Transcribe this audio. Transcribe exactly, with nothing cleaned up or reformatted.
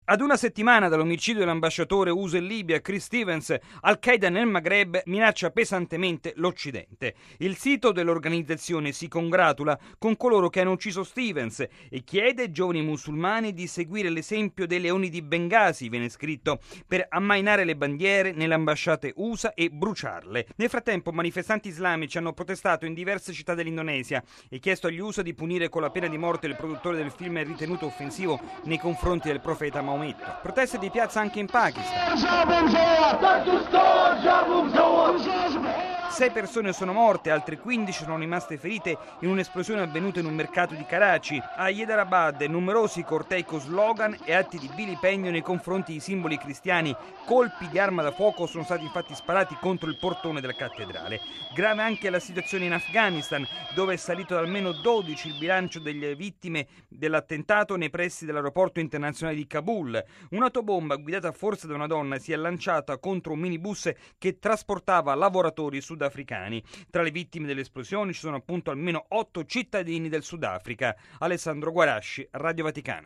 Ad una settimana dall'omicidio dell'ambasciatore U S in Libia Chris Stevens, Al-Qaeda nel Maghreb minaccia pesantemente l'Occidente. Il sito dell'organizzazione si congratula con coloro che hanno ucciso Stevens e chiede ai giovani musulmani di seguire l'esempio dei leoni di Bengasi, viene scritto, per ammainare le bandiere nelle ambasciate U S A e bruciarle. Nel frattempo manifestanti islamici hanno protestato in diverse città dell'Indonesia e chiesto agli U S A di punire con la pena di morte il produttore del film ritenuto offensivo nei confronti del profeta Maometto. Proteste di piazza anche in Pakistan. Sei persone sono morte, altre quindici sono rimaste ferite in un'esplosione avvenuta in un mercato di Karachi. A Hyderabad numerosi cortei con slogan e atti di vilipendio nei confronti di simboli cristiani. Colpi di arma da fuoco sono stati infatti sparati contro il portone della cattedrale. Grave anche la situazione in Afghanistan, dove è salito da almeno dodici il bilancio delle vittime dell'attentato nei pressi dell'aeroporto internazionale di Kabul. Un'autobomba guidata forse da una donna si è lanciata contro un minibus che trasportava lavoratori sudafricani. Tra le vittime dell'esplosione ci sono appunto almeno otto cittadini del Sudafrica. Alessandro Guarasci, Radio Vaticana.